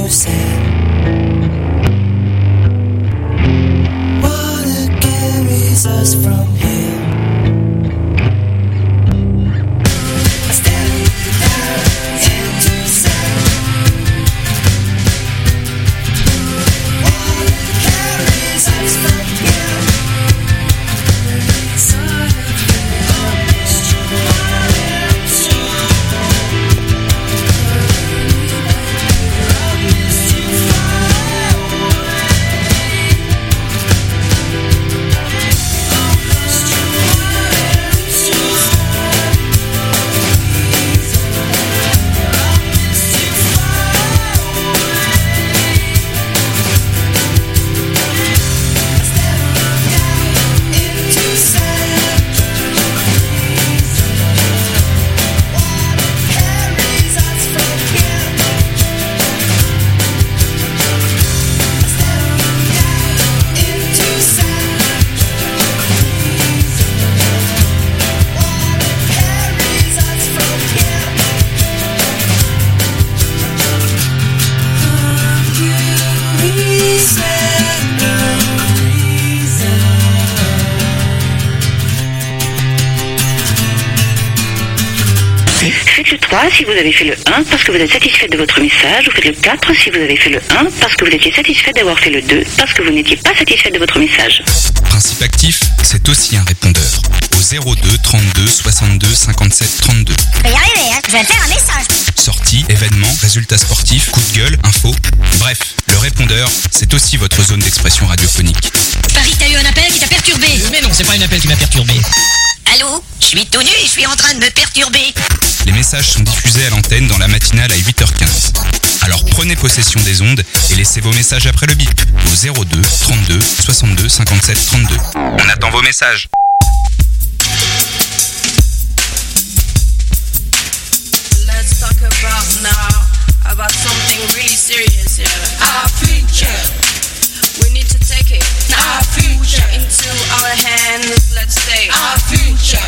sand. Water carries us from here. I stand down into sand. Water carries us from here. Inside of here, I missed you, I am sure. I missed you far away. I missed you, I am sure. I missed you far away. I step down into sand. Water carries us from here. I step down into sand. Water carries us from here. Faites le 3 si vous avez fait le 1 parce que vous êtes satisfait de votre message, ou faites le 4 si vous avez fait le 1 parce que vous étiez satisfait d'avoir fait le 2 parce que vous n'étiez pas satisfait de votre message. Principe actif, c'est aussi un répondeur. Au 02 32 62 57 32. Je vais y arriver, hein. Je vais faire un message. Sorties, événements, résultats sportifs, coups de gueule, infos. Bref, le répondeur, c'est aussi votre zone d'expression radiophonique. Paris, t'as eu un appel qui t'a perturbé. Mais non, c'est pas une appel qui m'a perturbé. Allô? Je suis tout nu et je suis en train de me perturber. Les messages sont diffusés à l'antenne dans la matinale à 8h15. Alors prenez possession des ondes et laissez vos messages après le bip. Au 02 32 62 57 32. On attend vos messages. Let's talk about something really serious here. Our future. We need to take it. Our future into our hands. Let's say our future.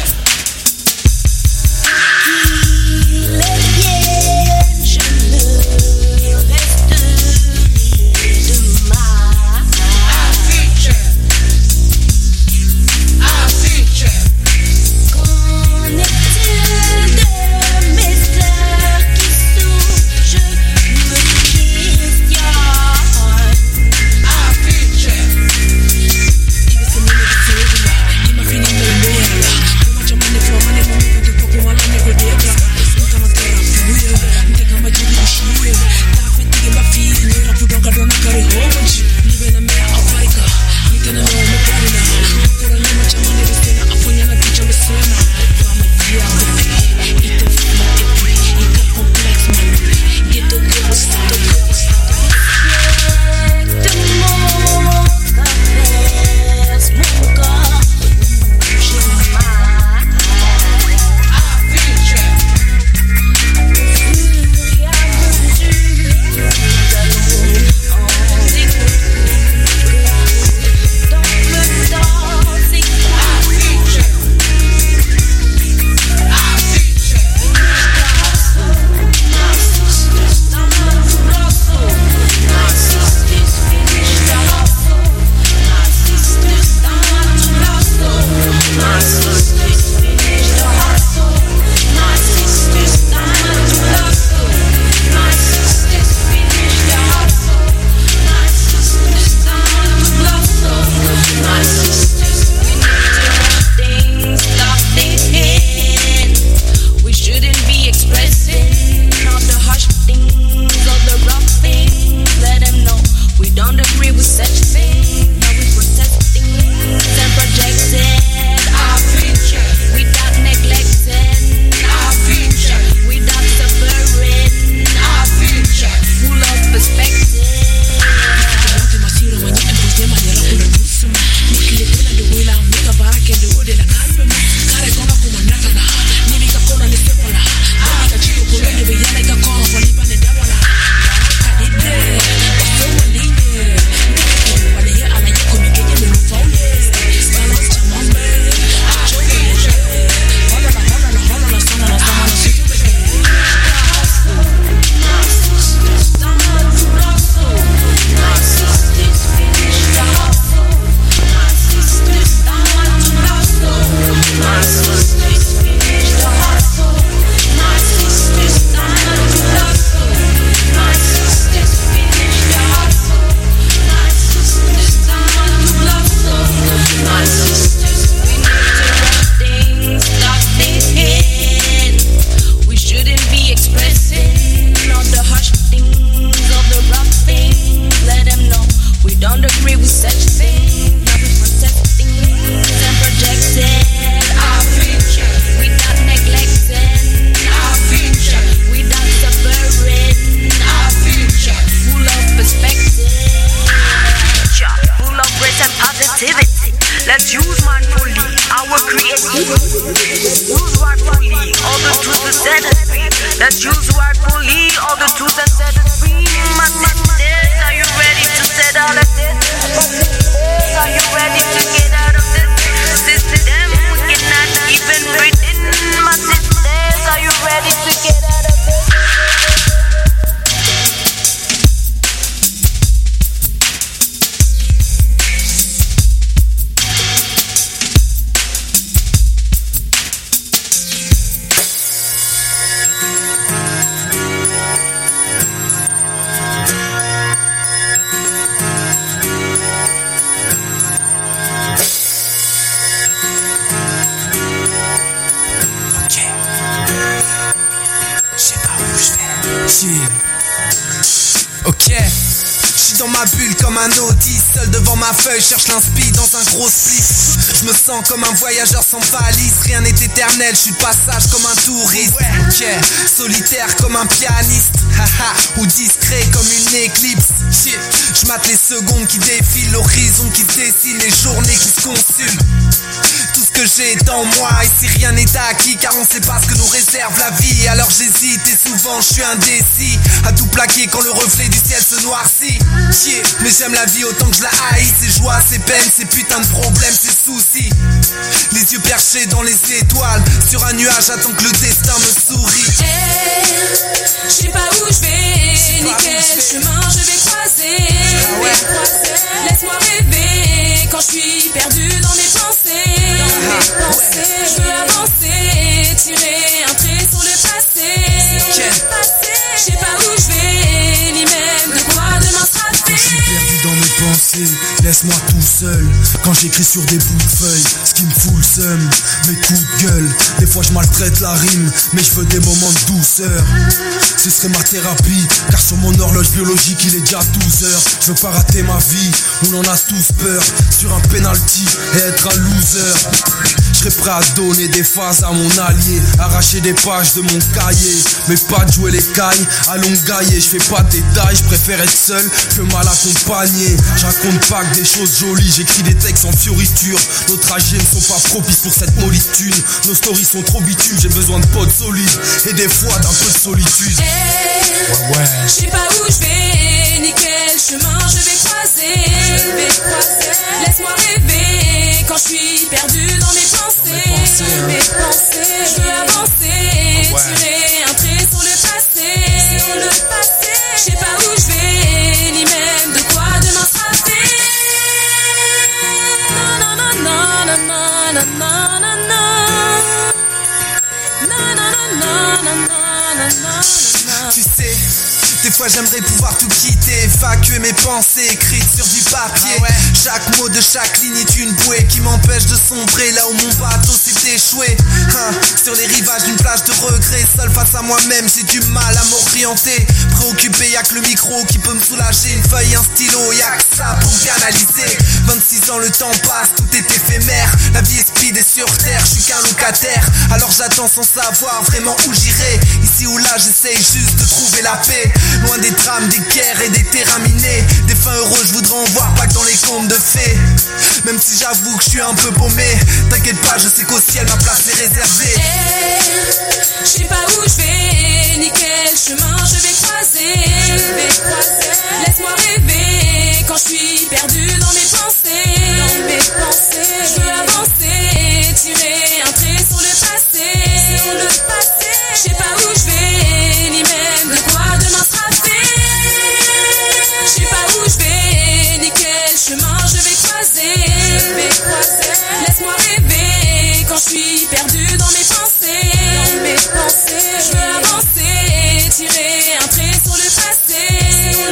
Ok, j'suis dans ma bulle comme un autiste, seul devant ma feuille, cherche l'inspi dans un gros spliff. Je me sens comme un voyageur sans valise, rien n'est éternel, je suis de passage comme un touriste. Ok, solitaire comme un pianiste, haha, ou discret comme une éclipse. Shit, je mate les secondes qui défilent, l'horizon qui se dessine, les journées qui se consument. Tout ce que j'ai est en moi, ici rien n'est acquis, car on sait pas ce que nous réserve la vie. Alors j'hésite et souvent je suis indécis, à tout plaquer quand le reflet du ciel se noircit. Yeah, mais j'aime la vie autant que je la haïs, ses joies, ses peines, ses putains de problèmes, ses soucis. Les yeux perchés dans les étoiles, sur un nuage, j'attends que le destin me sourie. Je sais pas où je vais, ni quel chemin je vais croiser. Laisse-moi rêver quand je suis perdu dans mes pensées. Je veux avancer, tirer un trait sur le passé. Je sais pas où je vais, ni même de quoi demain sera fait. Je suis perdu dans mes pensées, laisse-moi tout seul. Quand j'écris sur des bouts de feuilles, ce qui me fout le seum, mes coups de gueule. Des fois je maltraite la rime, mais je veux des moments de douceur. Ce serait ma thérapie, car sur mon horloge biologique il est déjà 12h. Je veux pas rater ma vie, on en a tous peur. Sur un penalty et être un loser. Je serais prêt à donner des phases à mon allié, arracher des pages de mon cahier, mais pas de jouer les cailles à longailler. Je fais pas de détails, je préfère être seul que mal accompagné. Je raconte pas que des choses jolies, j'écris des textes en fioriture. Nos trajets ne sont pas propices pour cette mollitude. Nos stories sont trop bitumes, j'ai besoin de potes solides et des fois d'un peu de solitude. Je sais pas où je vais, ni quel chemin je vais croiser. Laisse-moi rêver quand je suis perdu dans mes pensées. Je veux avancer, tirer un trait sur le passé. Je sais pas où je vais, ni même de quoi demain sera fait. Non, non, non, non, non, non, non, non, non. Non, non, non, non, non, non, non. Tu sais, des fois j'aimerais pouvoir tout quitter, évacuer mes pensées écrites sur du papier. Chaque mot de chaque ligne est une bouée qui m'empêche de sombrer là où mon bateau s'est échoué. Sur les rivages d'une plage de regrets, seul face à moi-même j'ai du mal à m'orienter. Préoccupé, y'a que le micro qui peut me soulager, une feuille, un stylo, y'a que ça pour bien analyser. 26 ans, le temps passe, tout est éphémère. La vie est speed et sur terre, je suis qu'un locataire. Alors j'attends sans savoir vraiment où j'irai. Ici ou là, j'essaye juste de trouver la paix. Loin des drames, des guerres et des terrains minés. Des fins heureux, je voudrais en voir pas que dans les contes de fées. Même si j'avoue que je suis un peu paumé, t'inquiète pas, je sais qu'au ciel ma place est réservée. Je sais pas où je vais, ni quel chemin je vais croiser. Laisse-moi rêver quand je suis perdu dans mes pensées. Je veux avancer, tirer un trait sur le passé. Je sais pas où je vais, ni même de quoi demain sera fait. Je sais pas où je vais, ni quel chemin je vais croiser. Laisse-moi rêver quand je suis perdu dans mes pensées. Je veux avancer, tirer un trait sur le passé.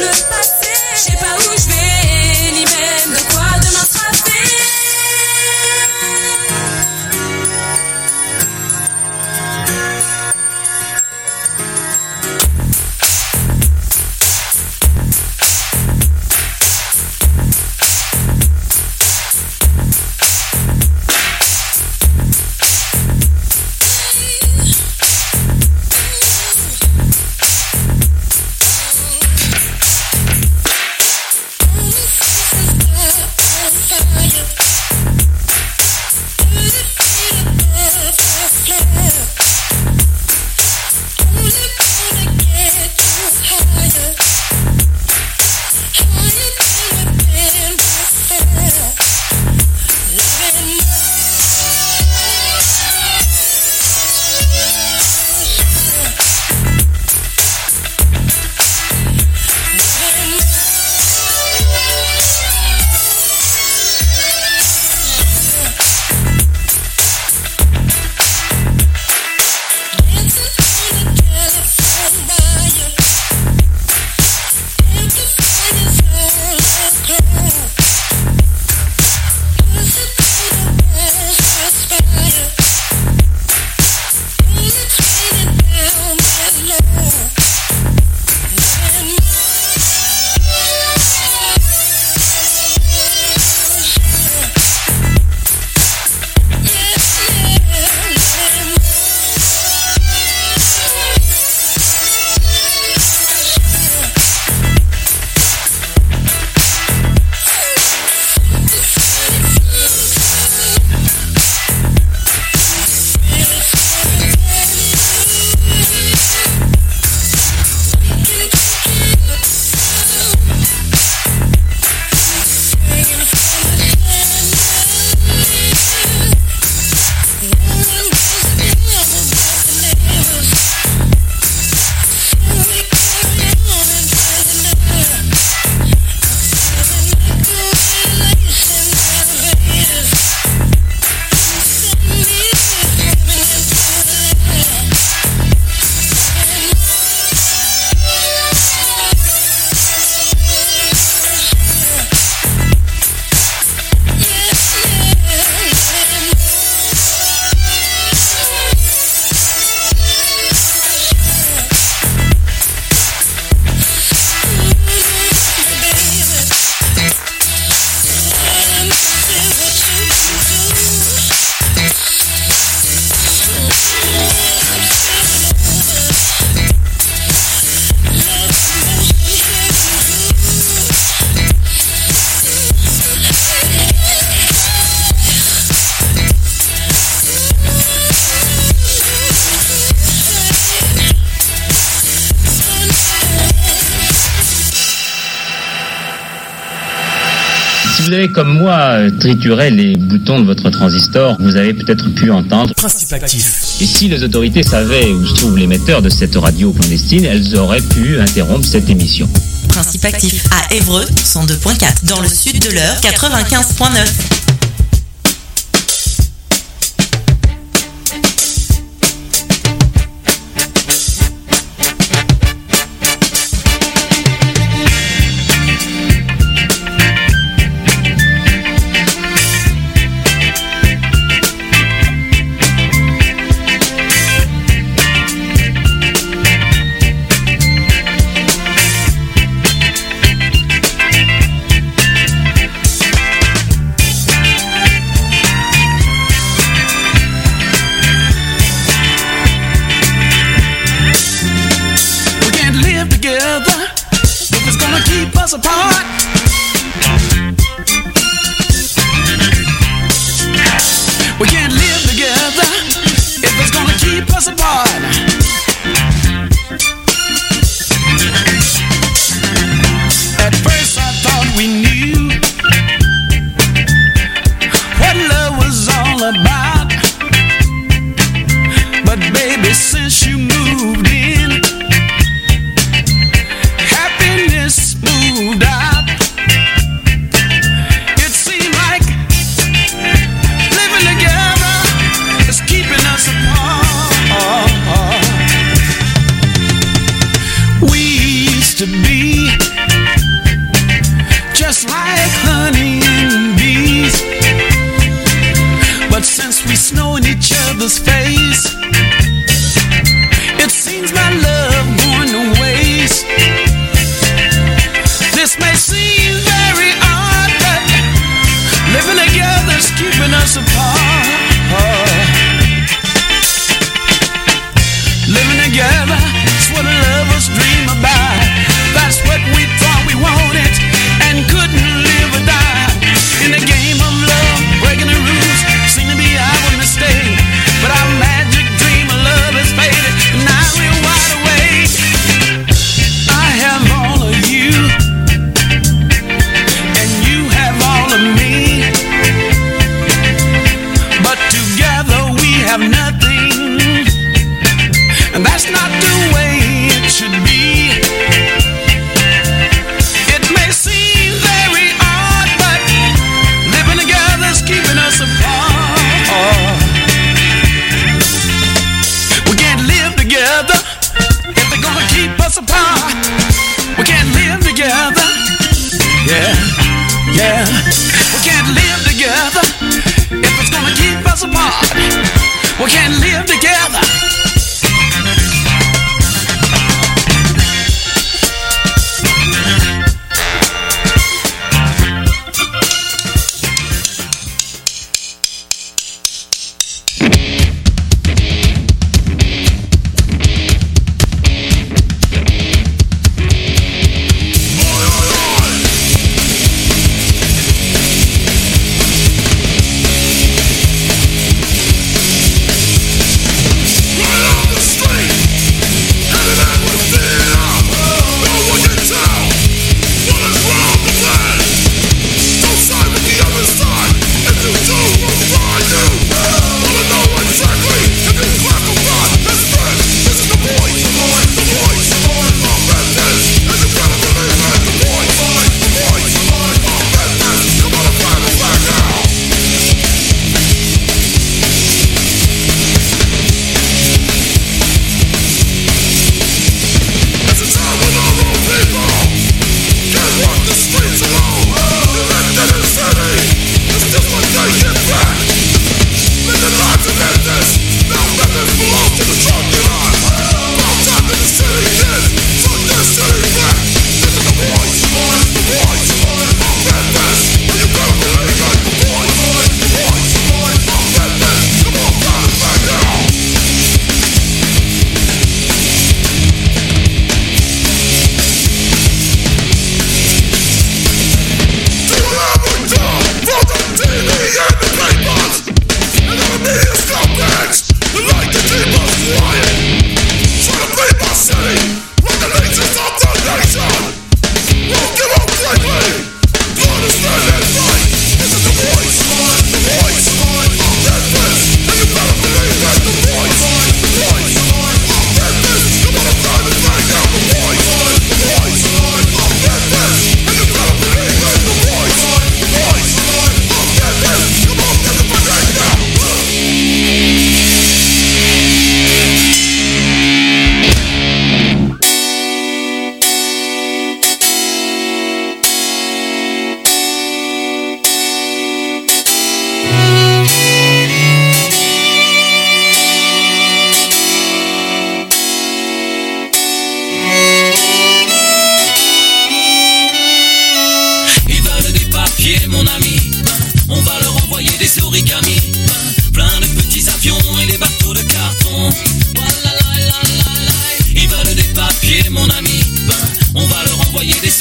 Si vous avez comme moi trituré les boutons de votre transistor, vous avez peut-être pu entendre Principe actif. Et si les autorités savaient où se trouve l'émetteur de cette radio clandestine, elles auraient pu interrompre cette émission. Principe actif à Évreux 102.4, dans le sud de l'Eure 95.9.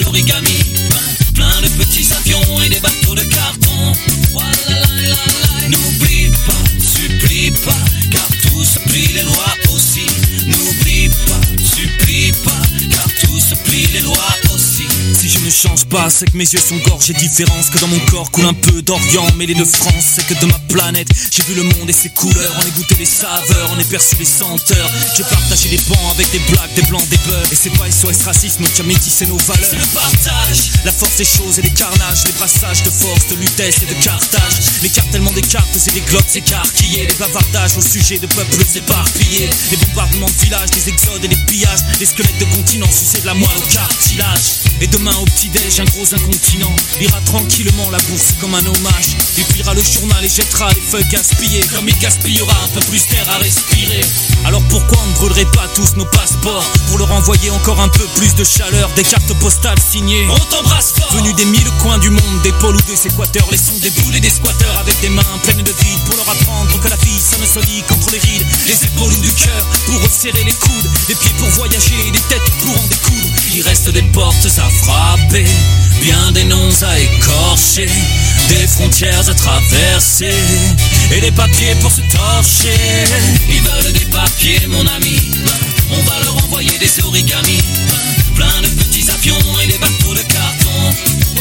origamis, plein de petits avions et des bateaux de carton. N'oublie pas, supplie pas, car tous plient les lois aussi. N'oublie pas, supplie pas, car tous plient les lois aussi. Si je ne change pas, c'est que mes yeux sont gorgés de différence, que dans mon corps coule un peu d'Orient mêlé de France. C'est que de ma planète, j'ai vu le monde et ses couleurs, on est goûté les saveurs, on est perçu les senteurs. J'ai partagé des bancs avec des blagues, des blancs, des beurs. Et c'est pas SOS racisme qui a métissé nos valeurs. C'est le partage, la force des choses et des carnages, les brassages de force, de Lutèce et de Carthage. L'écartèlement des cartes et des glottes écarquillées, les bavardages au sujet de peuples éparpillés, les bombardements de villages, les exodes et les pillages, les squelettes de continents sucés de la moelle au cartilage. Et demain au petit-déj, un gros incontinent lira tranquillement la bourse comme un hommage. Il pliera le journal et jettera les feuilles gaspillées, comme il gaspillera un peu plus d'air à respirer. Alors pourquoi on ne brûlerait pas tous nos passeports pour leur envoyer encore un peu plus de chaleur, des cartes postales signées? On t'embrasse fort. Venus des 1000 coins du monde, des pôles ou des équateurs, les sons des boules et des squatteurs avec des mains pleines de vide pour leur apprendre que la vie sonne solide contre les rides, les épaules ou du cœur pour resserrer les coudes, les pieds pour voyager, des têtes pour en découdre. Il reste des portes à frapper, bien des noms à écorcher, des frontières à traverser et des papiers pour se torcher. Ils veulent des papiers, mon ami, on va leur envoyer des origamis, plein de petits avions et des bateaux de carton.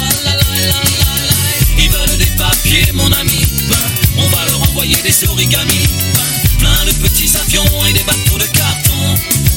Ils veulent des papiers, mon ami, on va leur envoyer des origamis, plein de petits avions et des bateaux de carton.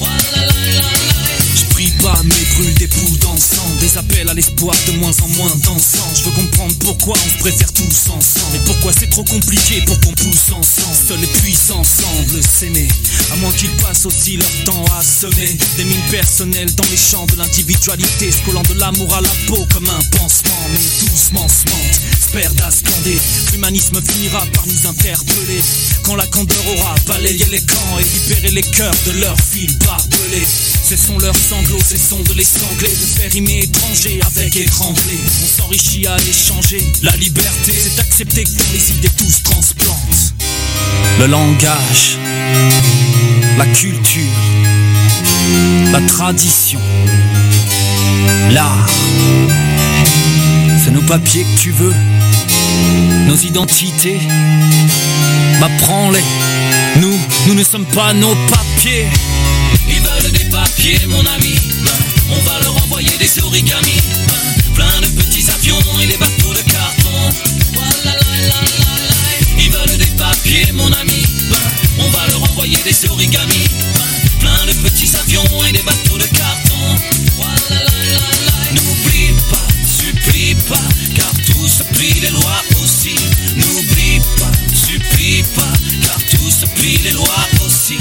Je prie pas mais brûle des bouts d'encens, des appels à l'espoir de moins en moins dansants. Je veux comprendre pourquoi on se préfère tous ensemble, et pourquoi c'est trop compliqué pour qu'on pousse ensemble. Seuls les puissants semblent s'aimer, à moins qu'ils passent aussi leur temps à semer des mines personnelles dans les champs de l'individualité, se collant de l'amour à la peau comme un pansement. Mais doucement se mentent, se perdent à scander, l'humanisme finira par nous interpeller quand la candeur aura balayé les camps et libéré les cœurs de leurs fils barbelés. Ce sont leurs sanglots, ce sont de les sangler, de faire rimer étranger avec étranglé. On s'enrichit à échanger. La liberté, c'est accepter que dans les idées tous transplantent. Le langage, la culture, la tradition, l'art. C'est nos papiers que tu veux, nos identités. Bah prends-les, nous ne sommes pas nos papiers. Ils veulent des papiers, mon ami, on va leur envoyer des origamis, plein de petits avions et des bateaux de carton. Ils veulent des papiers, mon ami, on va leur envoyer des origamis, plein de petits avions et des bateaux de carton. N'oublie pas, supplie pas, car tous plient les lois aussi. N'oublie pas, supplie pas, car tous plient les lois aussi.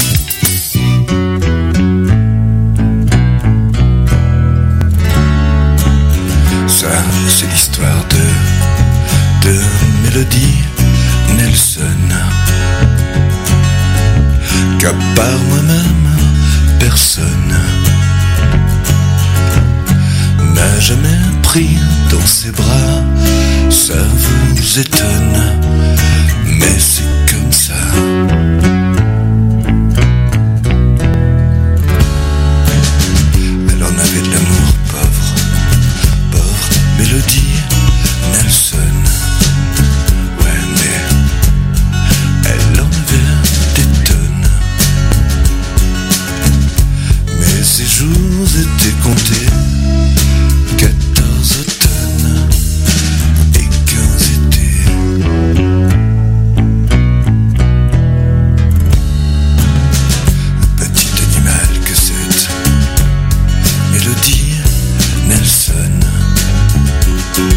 Ça, c'est l'histoire de Mélodie Nelson, qu'à part moi-même, personne n'a jamais pris dans ses bras. Ça vous étonne, mais c'est comme ça. Elle en avait de l'amour, pauvre Mélodie Nelson. Ouais, mais elle en avait des tonnes. Mais ses jours étaient comptés. 14 automnes et 15 étés. Petit animal que cette Mélodie Nelson.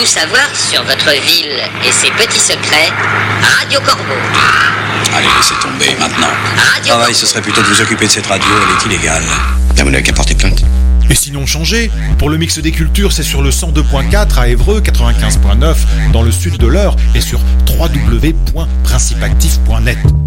tout savoir sur votre ville et ses petits secrets, Radio Corbeau. Allez, laissez tomber maintenant. Radio Travail, ce serait plutôt de vous occuper de cette radio, elle est illégale. Vous n'avez qu'à porter plainte. Et sinon changé, pour le mix des cultures, c'est sur le 102.4 à Évreux, 95.9 dans le sud de l'Eure et sur www.principeactif.net.